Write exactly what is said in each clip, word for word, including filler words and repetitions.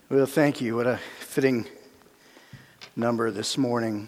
Well, thank you. What a fitting number this morning.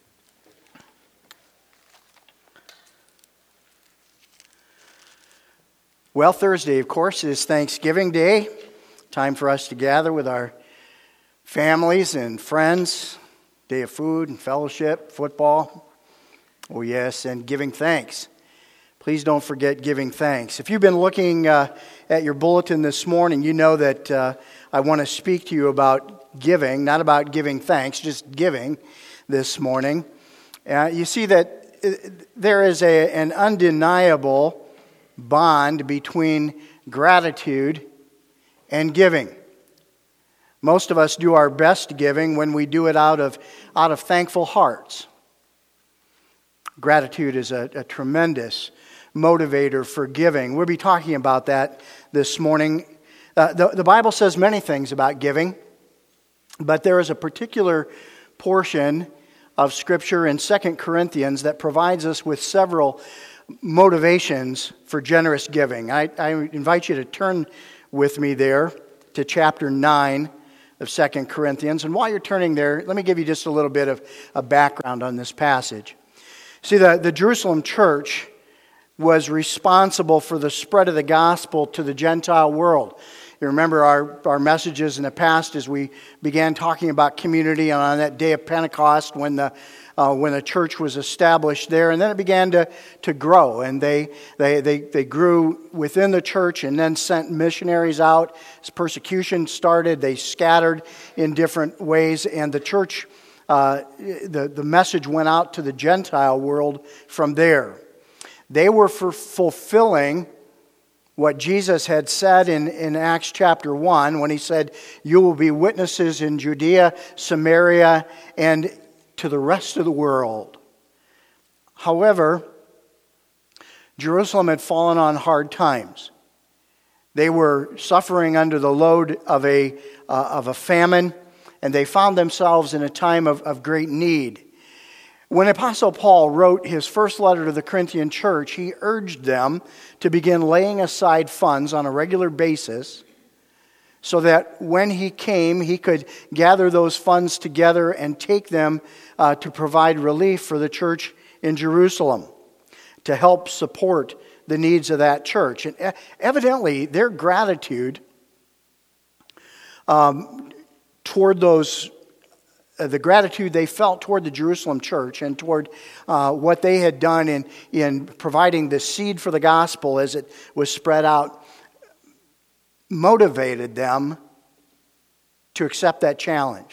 Well, Thursday, of course, is Thanksgiving Day. Time for us to gather with our families and friends. Day of food and fellowship, football. Oh, yes, and giving thanks. Please don't forget giving thanks. If you've been looking uh, at your bulletin this morning, you know that uh, I want to speak to you about giving, not about giving thanks, just giving this morning. Uh, you see that there is a, an undeniable bond between gratitude and giving. Most of us do our best giving when we do it out of, out of thankful hearts. Gratitude is a, a tremendous motivator for giving. We'll be talking about that this morning. Uh, the, the Bible says many things about giving, but there is a particular portion of Scripture in Second Corinthians that provides us with several motivations for generous giving. I, I invite you to turn with me there to chapter nine of Second Corinthians. And while you're turning there, let me give you just a little bit of a background on this passage. See, the, the Jerusalem church was responsible for the spread of the gospel to the Gentile world. You remember our, our messages in the past as we began talking about community and on that day of Pentecost when the uh, when the church was established there, and then it began to, to grow, and they, they they they grew within the church and then sent missionaries out. As persecution started, they scattered in different ways, and the church, uh, the, the message went out to the Gentile world from there. They were for fulfilling what Jesus had said in, in Acts chapter one when he said, "You will be witnesses in Judea, Samaria, and to the rest of the world." However, Jerusalem had fallen on hard times. They were suffering under the load of a, uh, of a famine, and they found themselves in a time of, of great need. When Apostle Paul wrote his first letter to the Corinthian church, he urged them to begin laying aside funds on a regular basis so that when he came, he could gather those funds together and take them uh, to provide relief for the church in Jerusalem, to help support the needs of that church. And evidently, their gratitude um, toward those the gratitude they felt toward the Jerusalem church and toward uh, what they had done in, in providing the seed for the gospel as it was spread out motivated them to accept that challenge.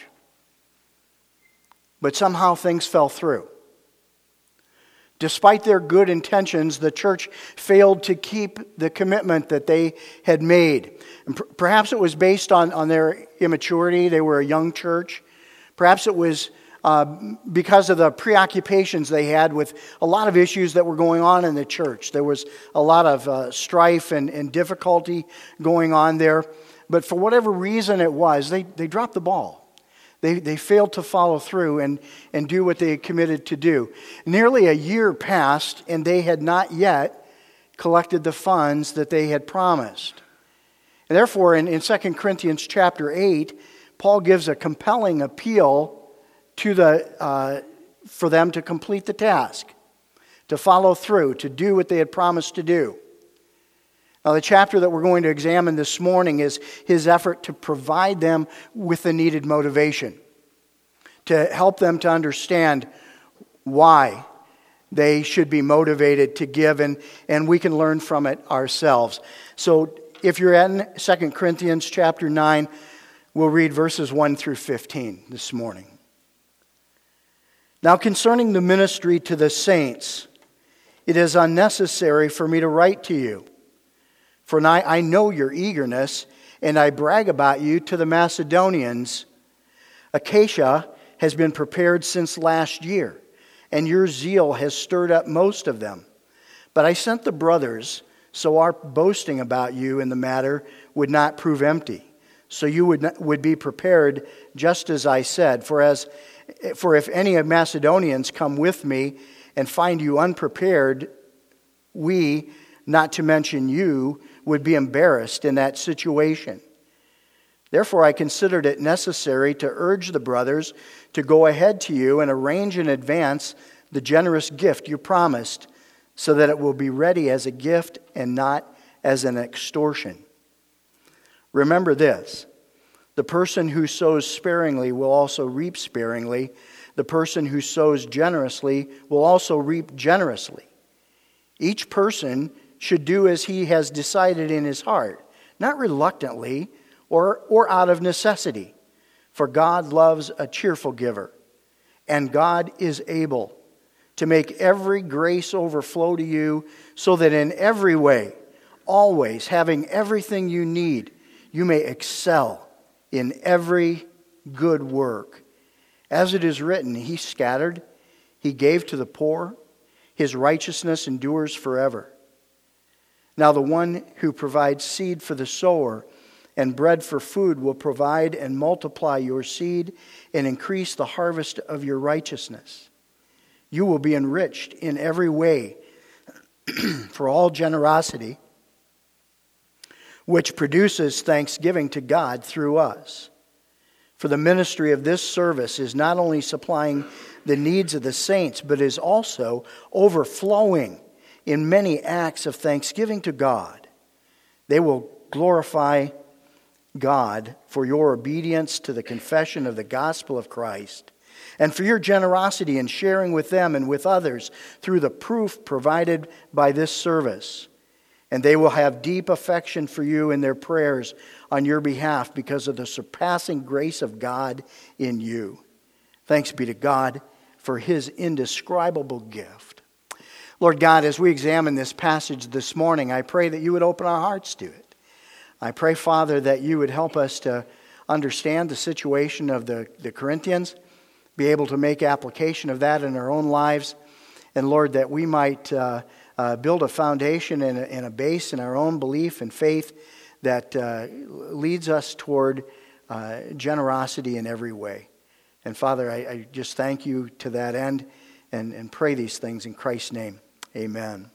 But somehow things fell through. Despite their good intentions, the church failed to keep the commitment that they had made. And per- perhaps it was based on, on their immaturity. They were a young church. Perhaps it was uh, because of the preoccupations they had with a lot of issues that were going on in the church. There was a lot of uh, strife and, and difficulty going on there. But for whatever reason it was, they, they dropped the ball. They, they failed to follow through and, and do what they had committed to do. Nearly a year passed, and they had not yet collected the funds that they had promised. And therefore, in, in Second Corinthians chapter eight, Paul gives a compelling appeal to the uh, for them to complete the task, to follow through, to do what they had promised to do. Now, the chapter that we're going to examine this morning is his effort to provide them with the needed motivation, to help them to understand why they should be motivated to give, and, and we can learn from it ourselves. So, if you're in Second Corinthians chapter nine, we'll read verses one through fifteen this morning. "Now concerning the ministry to the saints, it is unnecessary for me to write to you. For I, I know your eagerness, and I brag about you to the Macedonians. Acacia has been prepared since last year, and your zeal has stirred up most of them. But I sent the brothers, so our boasting about you in the matter would not prove empty. So you would not, would be prepared, just as I said. For as for if any of Macedonians come with me and find you unprepared, we, not to mention you, would be embarrassed in that situation. Therefore, I considered it necessary to urge the brothers to go ahead to you and arrange in advance the generous gift you promised, so that it will be ready as a gift and not as an extortion. Remember this: the person who sows sparingly will also reap sparingly. The person who sows generously will also reap generously. Each person should do as he has decided in his heart, not reluctantly or, or out of necessity. For God loves a cheerful giver, and God is able to make every grace overflow to you, so that in every way, always having everything you need, you may excel in every good work. As it is written, he scattered, he gave to the poor, his righteousness endures forever. Now the one who provides seed for the sower and bread for food will provide and multiply your seed and increase the harvest of your righteousness. You will be enriched in every way for all generosity, which produces thanksgiving to God through us. For the ministry of this service is not only supplying the needs of the saints, but is also overflowing in many acts of thanksgiving to God. They will glorify God for your obedience to the confession of the gospel of Christ, and for your generosity in sharing with them and with others through the proof provided by this service. And they will have deep affection for you in their prayers on your behalf because of the surpassing grace of God in you. Thanks be to God for his indescribable gift. Lord God, as we examine this passage this morning, I pray that you would open our hearts to it. I pray, Father, that you would help us to understand the situation of the, the Corinthians, be able to make application of that in our own lives, and Lord, that we might uh, uh, build a foundation and a, and a base in our own belief and faith that uh, leads us toward uh, generosity in every way. And Father, I, I just thank you to that end and, and pray these things in Christ's name. Amen.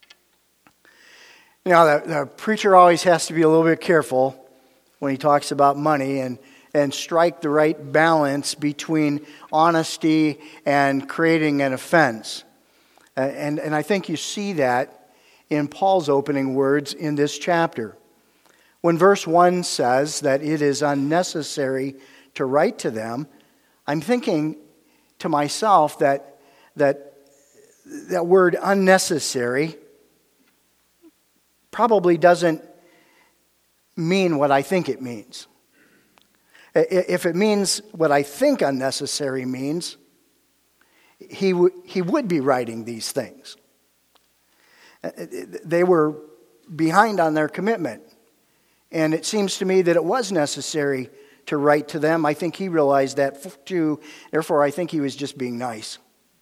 You know, the, the preacher always has to be a little bit careful when he talks about money and, and strike the right balance between honesty and creating an offense. Uh, and, and I think you see that in Paul's opening words in this chapter. When verse one says that it is unnecessary to write to them, I'm thinking to myself that that that word unnecessary probably doesn't mean what I think it means. If it means what I think unnecessary means, he, w- he would be writing these things. They were behind on their commitment. And it seems to me that it was necessary to write to them. I think he realized that too. Therefore, I think he was just being nice.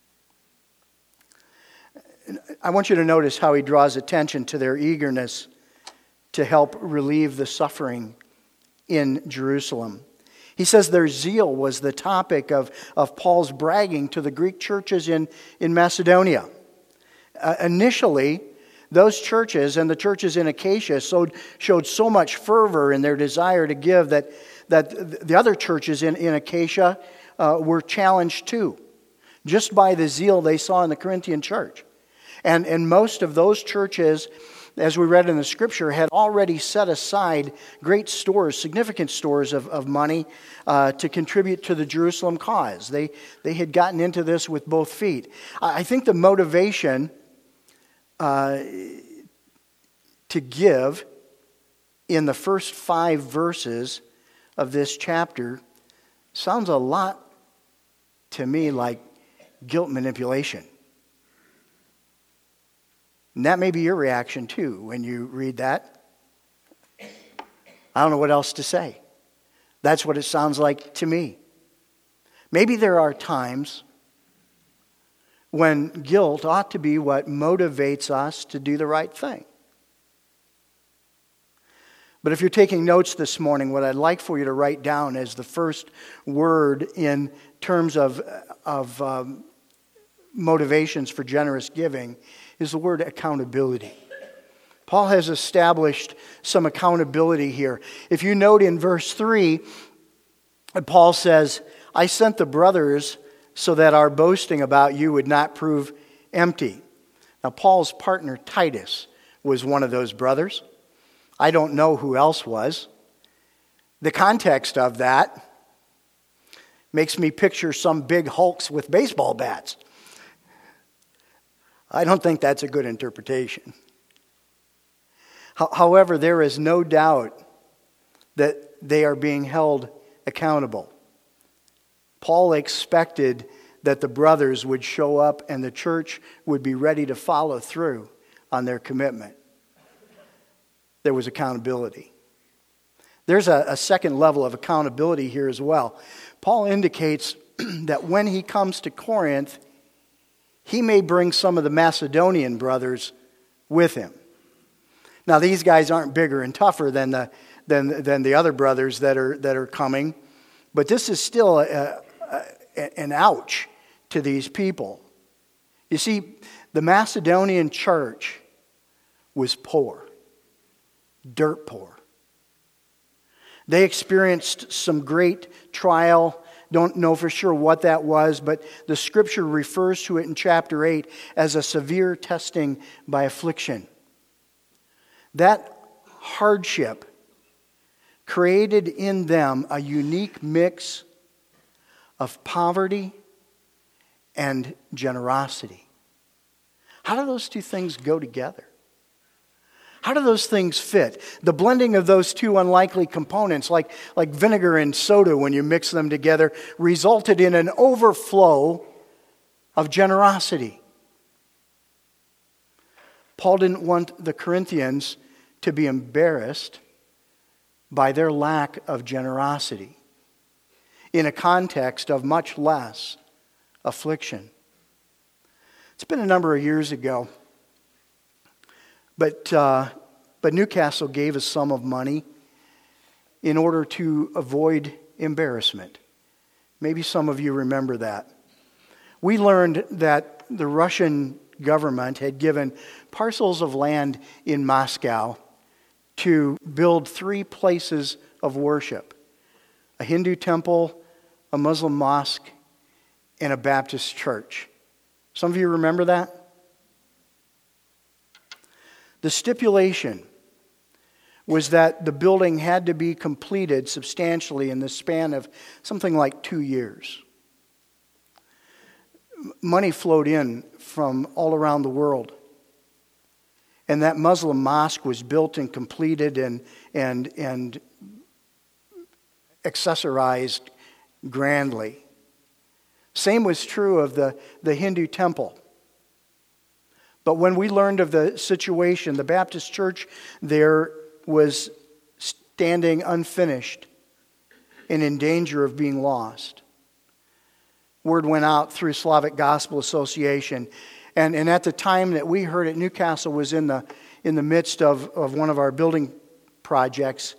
I want you to notice how he draws attention to their eagerness to help relieve the suffering in Jerusalem. He says their zeal was the topic of, of Paul's bragging to the Greek churches in, in Macedonia. Uh, initially, those churches and the churches in Achaia showed, showed so much fervor in their desire to give that, that the other churches in, in Achaia uh, were challenged too, just by the zeal they saw in the Corinthian church. And, and most of those churches, as we read in the scripture, had already set aside great stores, significant stores of, of money uh, to contribute to the Jerusalem cause. They, they had gotten into this with both feet. I think the motivation uh, to give in the first five verses of this chapter sounds a lot to me like guilt manipulation. And that may be your reaction too when you read that. I don't know what else to say. That's what it sounds like to me. Maybe there are times when guilt ought to be what motivates us to do the right thing. But if you're taking notes this morning, what I'd like for you to write down as the first word in terms of, of um, motivations for generous giving is the word accountability. Paul has established some accountability here. If you note in verse three, Paul says, I sent the brothers so that our boasting about you would not prove empty. Now, Paul's partner, Titus, was one of those brothers. I don't know who else was. The context of that makes me picture some big hulks with baseball bats. I don't think that's a good interpretation. However, there is no doubt that they are being held accountable. Paul expected that the brothers would show up and the church would be ready to follow through on their commitment. There was accountability. There's a, a second level of accountability here as well. Paul indicates that when he comes to Corinth, he may bring some of the Macedonian brothers with him. Now, these guys aren't bigger and tougher than the than than the other brothers that are that are coming, but this is still a, a, an ouch to these people. You see, the Macedonian church was poor, dirt poor. They experienced some great trial. Don't know for sure what that was, but the scripture refers to it in chapter eight as a severe testing by affliction. That hardship created in them a unique mix of poverty and generosity. How do those two things go together? How do those things fit? The blending of those two unlikely components, like, like vinegar and soda when you mix them together, resulted in an overflow of generosity. Paul didn't want the Corinthians to be embarrassed by their lack of generosity in a context of much less affliction. It's been a number of years ago, but uh, but Newcastle gave a sum of money in order to avoid embarrassment. Maybe some of you remember that. We learned that the Russian government had given parcels of land in Moscow to build three places of worship: a Hindu temple, a Muslim mosque, and a Baptist church. Some of you remember that? The stipulation was that the building had to be completed substantially in the span of something like two years. Money flowed in from all around the world. And that Muslim mosque was built and completed and, and, and accessorized grandly. Same was true of the, the Hindu temple. But when we learned of the situation, the Baptist church there was standing unfinished and in danger of being lost. Word went out through Slavic Gospel Association. And, and at the time that we heard it, Newcastle was in the, in the midst of, of one of our building projects.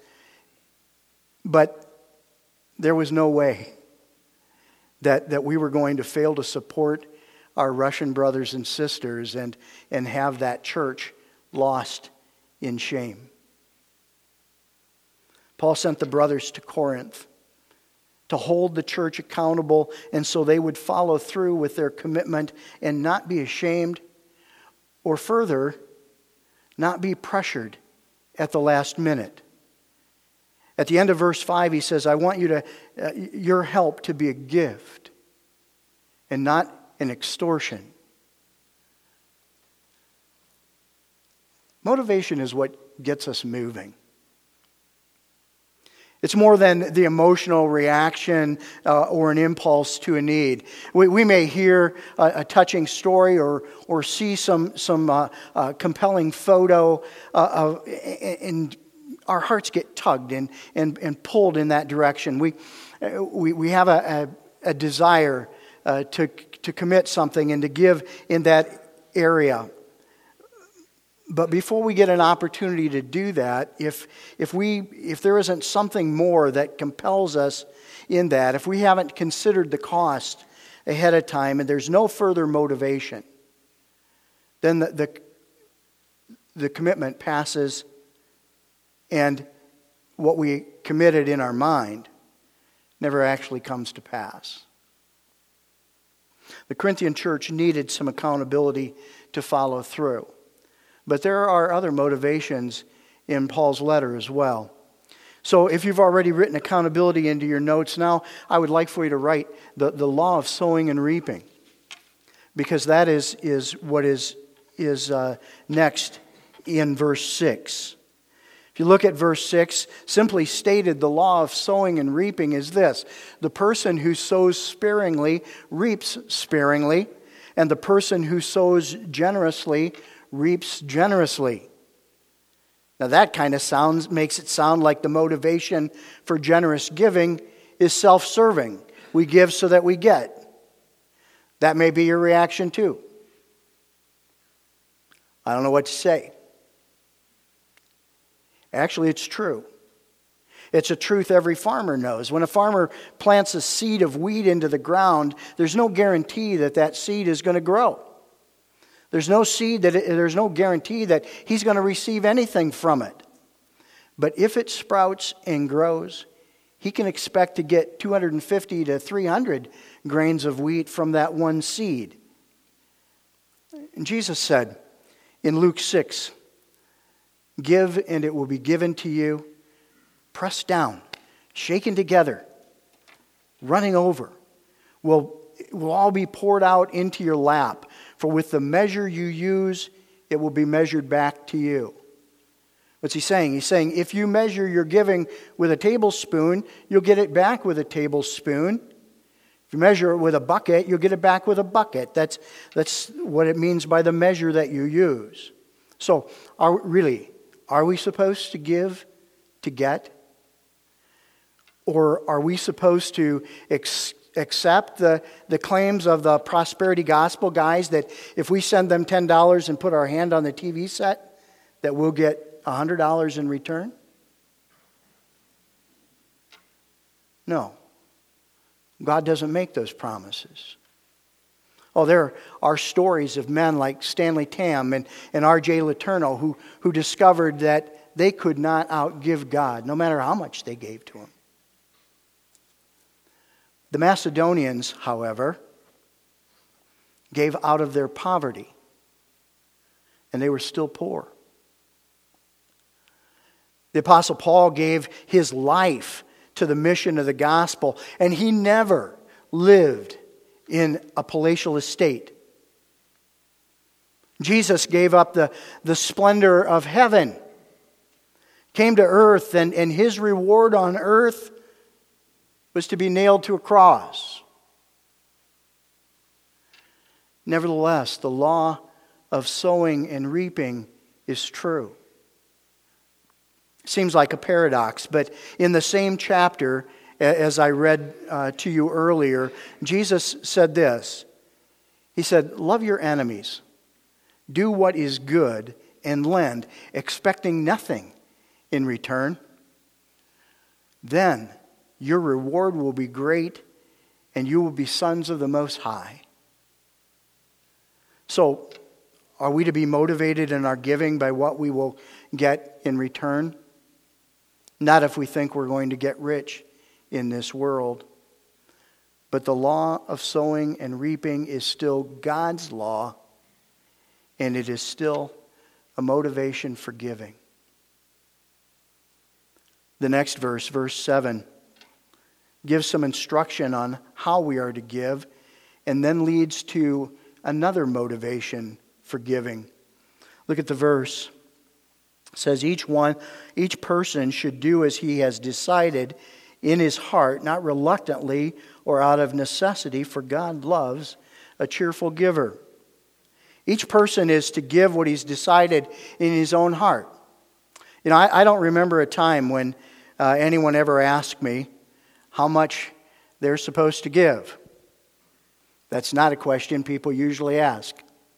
But there was no way that, that we were going to fail to support our Russian brothers and sisters and, and have that church lost in shame. Paul sent the brothers to Corinth to hold the church accountable, and so they would follow through with their commitment and not be ashamed, or further, not be pressured at the last minute. At the end of verse five, he says, I want you to, uh, your help to be a gift and not an extortion. Motivation is what gets us moving. It's more than the emotional reaction uh, or an impulse to a need. We, we may hear a, a touching story or or see some some uh, uh, compelling photo, uh, of, and our hearts get tugged and and, and pulled in that direction. We we we have a, a, a desire uh, to to commit something and to give in that area. But before we get an opportunity to do that, if if we if there isn't something more that compels us in that, if we haven't considered the cost ahead of time and there's no further motivation, then the the, the commitment passes and what we committed in our mind never actually comes to pass. The Corinthian church needed some accountability to follow through. But there are other motivations in Paul's letter as well. So if you've already written accountability into your notes now, I would like for you to write the, the law of sowing and reaping. Because that is, is what is, is uh, next in verse six. If you look at verse six, simply stated, the law of sowing and reaping is this: the person who sows sparingly reaps sparingly, and the person who sows generously reaps generously. Now that kind of sounds makes it sound like the motivation for generous giving is self-serving. We give so that we get. That may be your reaction too. I don't know what to say. Actually, it's true. It's a truth every farmer knows. When a farmer plants a seed of wheat into the ground, there's no guarantee that that seed is going to grow. There's no seed that it, there's no guarantee that he's going to receive anything from it. But if it sprouts and grows, he can expect to get two hundred fifty to three hundred grains of wheat from that one seed. And Jesus said in Luke six, "Give and it will be given to you, pressed down, shaken together, running over, will will all be poured out into your lap. For with the measure you use, it will be measured back to you." What's he saying? He's saying if you measure your giving with a tablespoon, you'll get it back with a tablespoon. If you measure it with a bucket, you'll get it back with a bucket. That's, that's what it means by the measure that you use. So, are really, are we supposed to give to get? Or are we supposed to ex- accept the, the claims of the prosperity gospel guys that if we send them ten dollars and put our hand on the T V set, that we'll get one hundred dollars in return? No. God doesn't make those promises. Oh, there are stories of men like Stanley Tam and, and R J Letourneau who, who discovered that they could not outgive God, no matter how much they gave to Him. The Macedonians, however, gave out of their poverty, and they were still poor. The Apostle Paul gave his life to the mission of the gospel, and he never lived in a palatial estate. Jesus gave up the, the splendor of heaven, came to earth, and, and his reward on earth was to be nailed to a cross. Nevertheless, the law of sowing and reaping is true. Seems like a paradox, but in the same chapter, as I read uh, to you earlier, Jesus said this. He said, "Love your enemies, do what is good, and lend, expecting nothing in return. Then your reward will be great, and you will be sons of the Most High." So, are we to be motivated in our giving by what we will get in return? Not if we think we're going to get rich in this world. But the law of sowing and reaping is still God's law, and it is still a motivation for giving. The next verse, verse seven, gives some instruction on how we are to give, and then leads to another motivation for giving. Look at the verse. It says, each one, each person should do as he has decided in his heart, not reluctantly or out of necessity, for God loves a cheerful giver. Each person is to give what he's decided in his own heart. You know, I, I don't remember a time when uh, anyone ever asked me how much they're supposed to give. That's not a question people usually ask.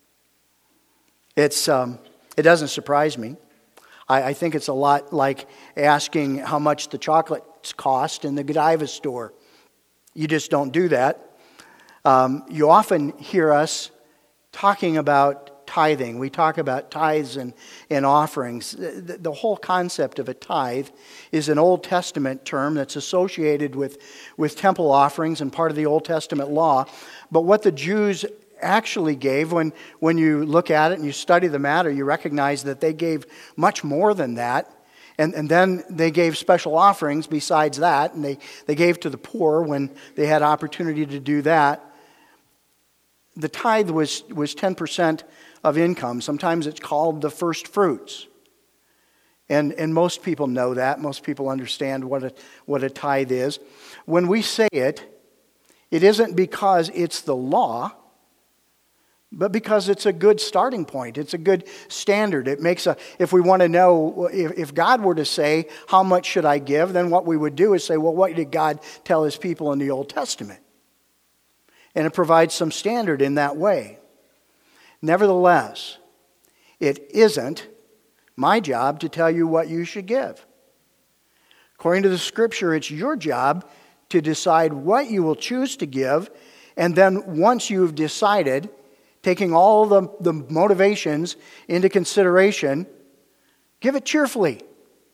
It's um, it doesn't surprise me. I, I think it's a lot like asking how much the chocolates cost in the Godiva store. You just don't do that. Um, you often hear us talking about tithing. We talk about tithes and, and offerings. The, the whole concept of a tithe is an Old Testament term that's associated with, with temple offerings and part of the Old Testament law. But what the Jews actually gave, when, when you look at it and you study the matter, you recognize that they gave much more than that. And, and then they gave special offerings besides that, and they, they gave to the poor when they had opportunity to do that. The tithe was, was ten percent of income. Sometimes it's called the first fruits. And, and most people know that. Most people understand what a, what a tithe is. When we say it, it isn't because it's the law, but because it's a good starting point. It's a good standard. It makes a, if we want to know, if, if God were to say, how much should I give? Then what we would do is say, well, what did God tell his people in the Old Testament? And it provides some standard in that way. Nevertheless, it isn't my job to tell you what you should give. According to the Scripture, it's your job to decide what you will choose to give, and then once you've decided, taking all the, the motivations into consideration, give it cheerfully.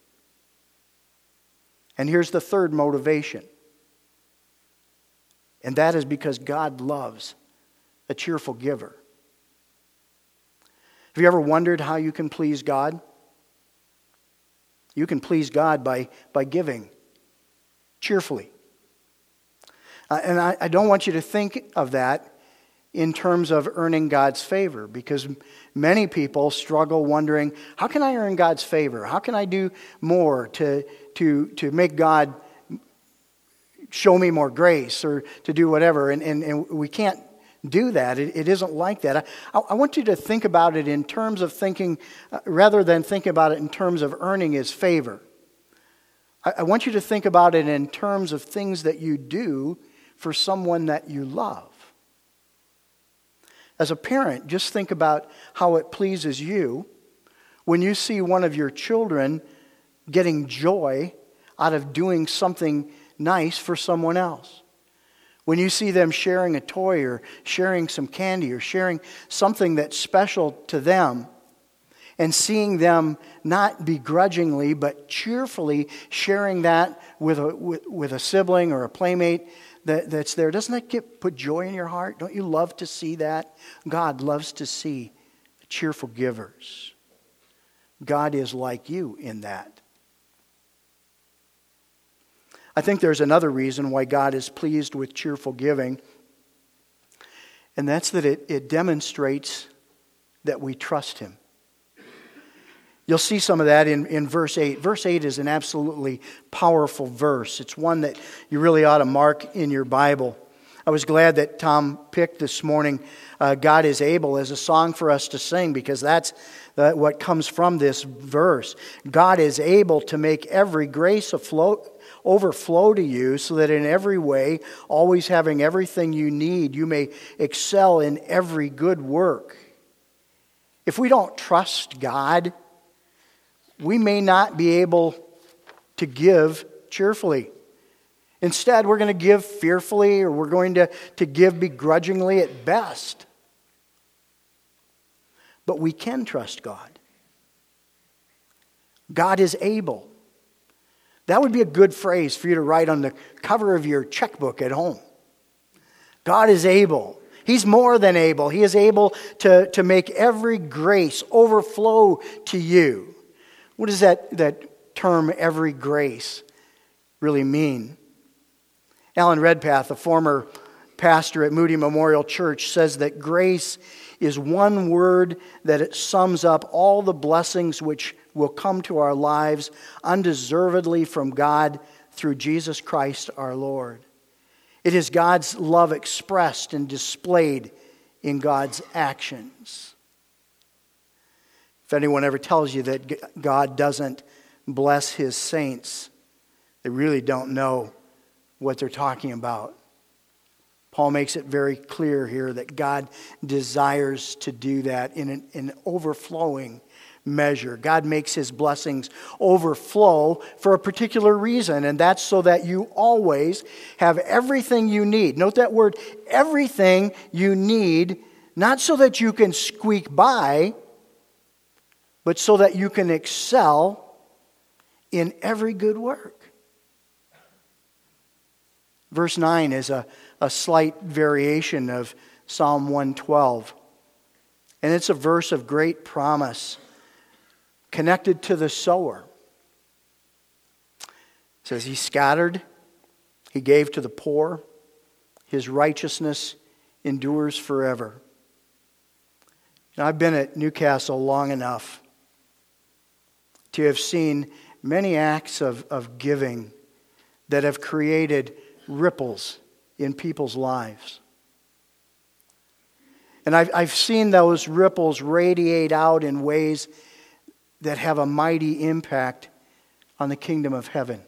And here's the third motivation. And that is because God loves a cheerful giver. Have you ever wondered how you can please God? You can please God by, by giving cheerfully. Uh, and I, I don't want you to think of that in terms of earning God's favor, because many people struggle wondering, how can I earn God's favor? How can I do more to, to, to make God show me more grace or to do whatever? And, and, and we can't do that. It, it isn't like that. I, I want you to think about it in terms of thinking, uh, rather than thinking about it in terms of earning His favor. I, I want you to think about it in terms of things that you do for someone that you love. As a parent, just think about how it pleases you when you see one of your children getting joy out of doing something nice for someone else. When you see them sharing a toy or sharing some candy or sharing something that's special to them, and seeing them not begrudgingly but cheerfully sharing that with a, with, with a sibling or a playmate that, that's there, doesn't that get, put joy in your heart? Don't you love to see that? God loves to see cheerful givers. God is like you in that. I think there's another reason why God is pleased with cheerful giving, and that's that it, it demonstrates that we trust Him. You'll see some of that in, in verse eight. Verse eight is an absolutely powerful verse. It's one that you really ought to mark in your Bible. I was glad that Tom picked this morning, uh, God is able, as a song for us to sing, because that's uh, what comes from this verse. God is able to make every grace afloat, overflow to you, so that in every way, always having everything you need, you may excel in every good work. If we don't trust God, we may not be able to give cheerfully. Instead, we're going to give fearfully, or we're going to, to give begrudgingly at best. But we can trust God. God is able. That would be a good phrase for you to write on the cover of your checkbook at home. God is able. He's more than able. He is able to, to make every grace overflow to you. What does that, that term, every grace, really mean? Alan Redpath, a former pastor at Moody Memorial Church, says that grace is one word that it sums up all the blessings which will come to our lives undeservedly from God through Jesus Christ our Lord. It is God's love expressed and displayed in God's actions. If anyone ever tells you that God doesn't bless His saints, they really don't know what they're talking about. Paul makes it very clear here that God desires to do that in an, in overflowing measure. God makes His blessings overflow for a particular reason, and that's so that you always have everything you need. Note that word, everything you need Not so that you can squeak by, but so that you can excel in every good work. Verse nine is a, a slight variation of Psalm one twelve. And it's a verse of great promise connected to the sower. It says, He scattered, He gave to the poor, His righteousness endures forever. Now, I've been at Newcastle long enough to have seen many acts of, of giving that have created ripples in people's lives. And I've, I've seen those ripples radiate out in ways that have a mighty impact on the kingdom of heaven.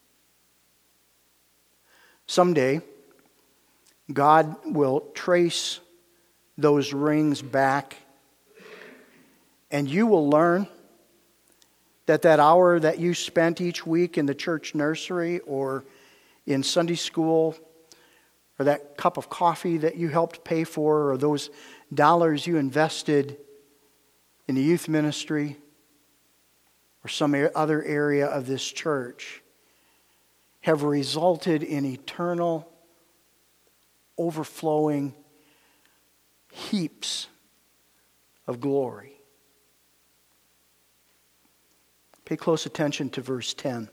Someday, God will trace those rings back, and you will learn that that hour that you spent each week in the church nursery or in Sunday school, or that cup of coffee that you helped pay for, or those dollars you invested in the youth ministry, or some other area of this church, have resulted in eternal, overflowing heaps of glory. Pay close attention to verse ten.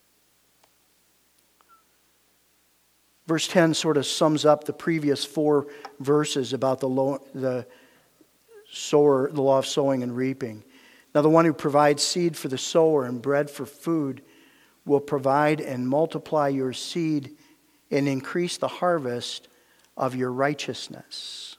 Verse ten sort of sums up the previous four verses about the, lo- the sower, the law of sowing and reaping. Now, the one who provides seed for the sower and bread for food will provide and multiply your seed and increase the harvest of your righteousness.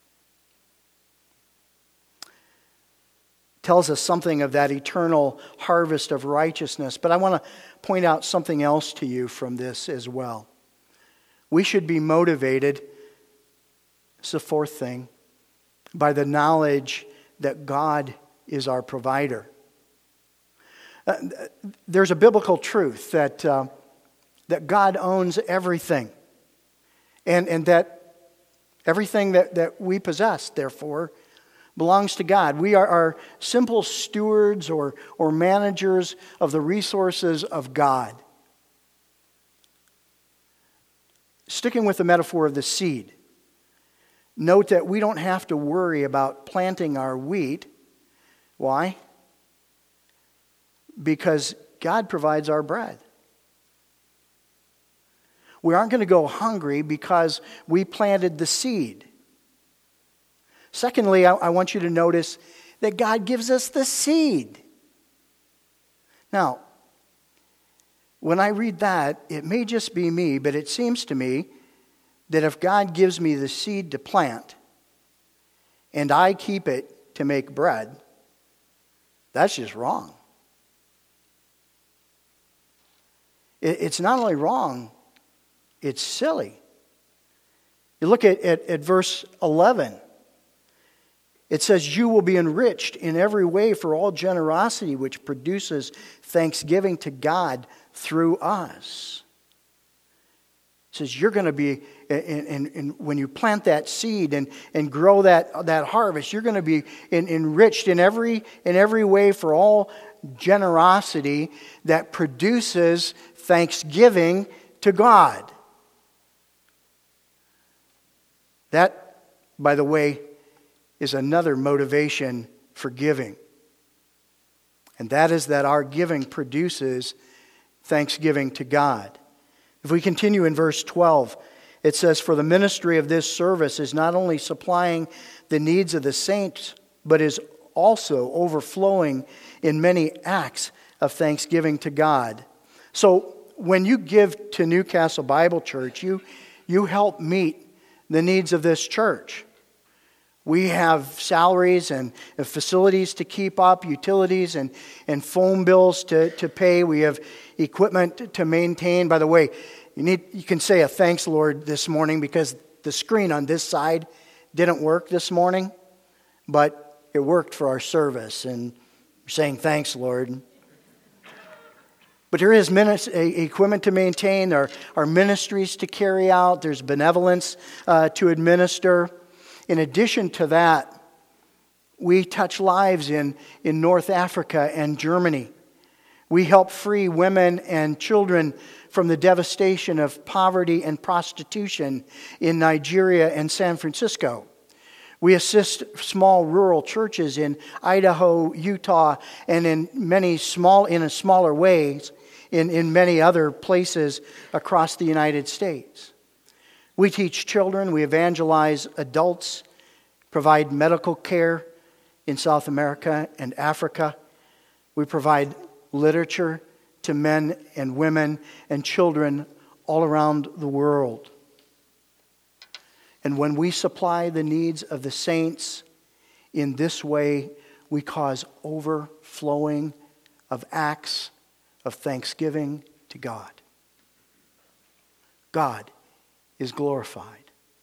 Tells us something of that eternal harvest of righteousness. But I want to point out something else to you from this as well. We should be motivated, it's the fourth thing, by the knowledge that God is our provider. Uh, there's a biblical truth that uh, that God owns everything. And, and that everything that, that we possess, therefore, belongs to God. We are, are simple stewards or, or managers of the resources of God. Sticking with the metaphor of the seed, note that we don't have to worry about planting our wheat. Why? Because God provides our bread. We aren't going to go hungry because we planted the seed. Secondly, I, I want you to notice that God gives us the seed. Now, when I read that, it may just be me, but it seems to me that if God gives me the seed to plant and I keep it to make bread, that's just wrong. It, it's not only wrong, it's silly. You look at, at, at verse eleven. It says, you will be enriched in every way for all generosity, which produces thanksgiving to God through us. It says you're going to be, and, and, and when you plant that seed and, and grow that, that harvest, you're going to be in, enriched in every, in every way for all generosity that produces thanksgiving to God. That, by the way, is another motivation for giving. And that is that our giving produces thanksgiving to God. If we continue in verse twelve, it says, for the ministry of this service is not only supplying the needs of the saints, but is also overflowing in many acts of thanksgiving to God. So when you give to Newcastle Bible Church, you, you help meet the needs of this church. We have salaries and facilities to keep up, utilities and, and phone bills to, to pay. We have equipment to maintain. By the way, you need you can say a thanks, Lord, this morning because the screen on this side didn't work this morning, but it worked for our service. And we're saying thanks, Lord. But there is minis- equipment to maintain. There are ministries to carry out. There's benevolence uh, to administer. In addition to that, we touch lives in, in North Africa and Germany. We help free women and children from the devastation of poverty and prostitution in Nigeria and San Francisco. We assist small rural churches in Idaho, Utah, and in many small, in a smaller ways, in, in many other places across the United States. We teach children, we evangelize adults, provide medical care in South America and Africa. We provide literature to men and women and children all around the world. And when we supply the needs of the saints in this way, we cause overflowing of acts of thanksgiving to God. God is glorified.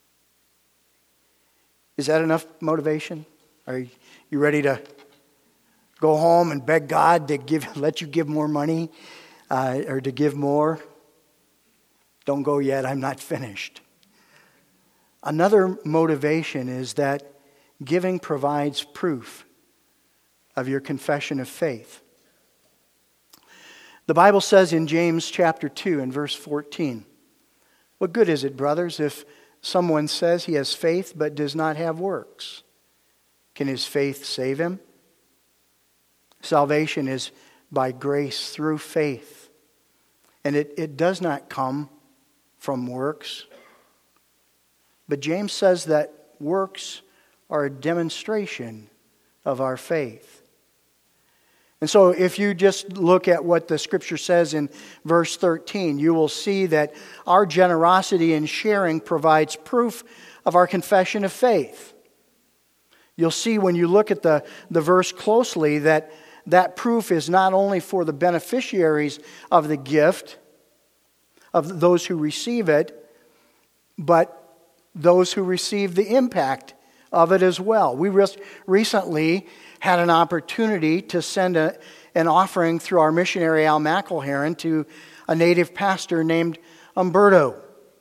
Is that enough motivation? Are you ready to go home and beg God to give, let you give more money uh, or to give more? Don't go yet, I'm not finished. Another motivation is that giving provides proof of your confession of faith. The Bible says in James chapter two and verse fourteen, "What good is it, brothers, if someone says he has faith but does not have works? Can his faith save him? Salvation is by grace through faith, and it, it does not come from works." But James says that works are a demonstration of our faith. And so if you just look at what the Scripture says in verse thirteen, you will see that our generosity in sharing provides proof of our confession of faith. You'll see when you look at the, the verse closely that that proof is not only for the beneficiaries of the gift, of those who receive it, but those who receive the impact of it as well. We recently had an opportunity to send a, an offering through our missionary Al McElheron to a native pastor named Umberto.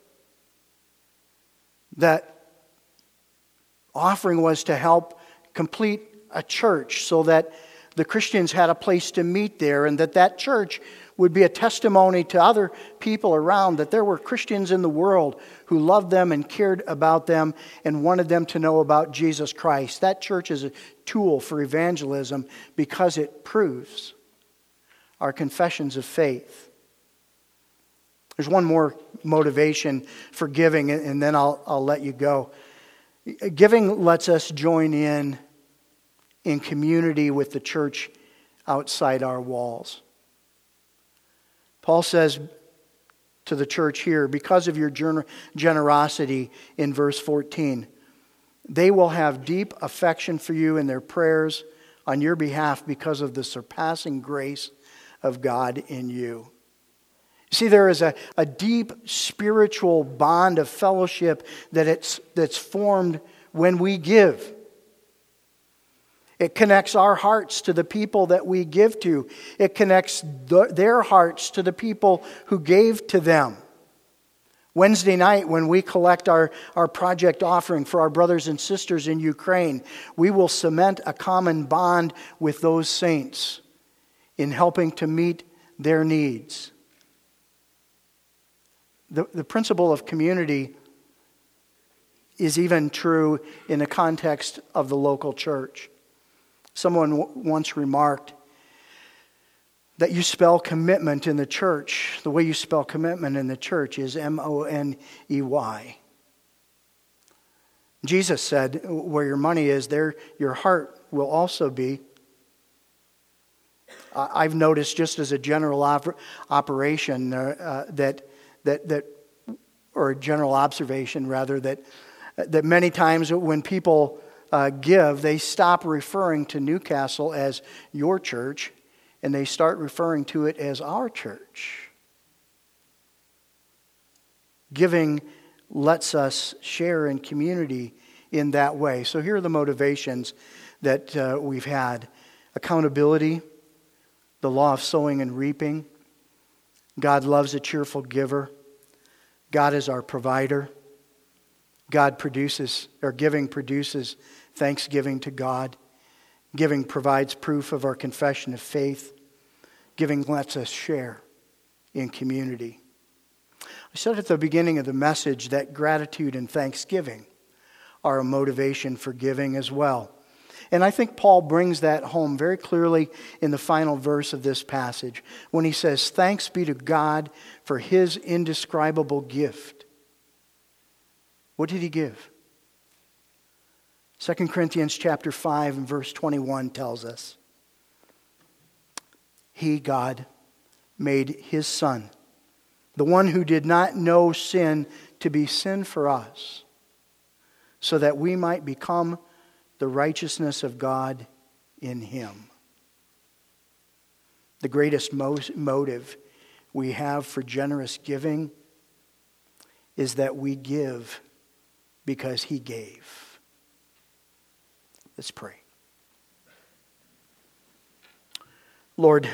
That offering was to help complete a church so that the Christians had a place to meet there, and that that church would be a testimony to other people around that there were Christians in the world who loved them and cared about them and wanted them to know about Jesus Christ. That church is a tool for evangelism because it proves our confessions of faith. There's one more motivation for giving, and then I'll, I'll let you go. Giving lets us join in in community with the church outside our walls. Paul says to the church here, because of your gener- generosity in verse fourteen, they will have deep affection for you in their prayers on your behalf because of the surpassing grace of God in you. See, there is a, a deep spiritual bond of fellowship that it's, that's formed when we give. It connects our hearts to the people that we give to. It connects th- their hearts to the people who gave to them. Wednesday night, when we collect our, our project offering for our brothers and sisters in Ukraine, we will cement a common bond with those saints in helping to meet their needs. The, the principle of community is even true in the context of the local church. Someone w- once remarked that you spell commitment in the church, the way you spell commitment in the church is M O N E Y. Jesus said, where your money is, there your heart will also be. Uh, I've noticed just as a general op- operation uh, that, that, that, or a general observation rather, that, that many times when people Uh, give, they stop referring to Newcastle as your church, and they start referring to it as our church. Giving lets us share in community in that way. So here are the motivations that uh, we've had. Accountability, the law of sowing and reaping. God loves a cheerful giver. God is our provider. God produces, or giving produces thanksgiving to God. Giving provides proof of our confession of faith. Giving lets us share in community. I said at the beginning of the message that gratitude and thanksgiving are a motivation for giving as well. And I think Paul brings that home very clearly in the final verse of this passage when he says, "Thanks be to God for his indescribable gift." What did he give? Second Corinthians chapter five and verse twenty-one tells us, He, God, made his Son, the one who did not know sin, to be sin for us, so that we might become the righteousness of God in him. The greatest mo- motive we have for generous giving is that we give because he gave. Let's pray. Lord,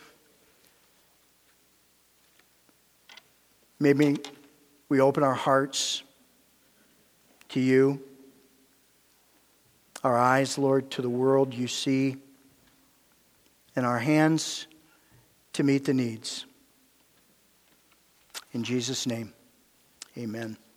maybe we open our hearts to you, our eyes, Lord, to the world you see, and our hands to meet the needs. In Jesus' name, amen.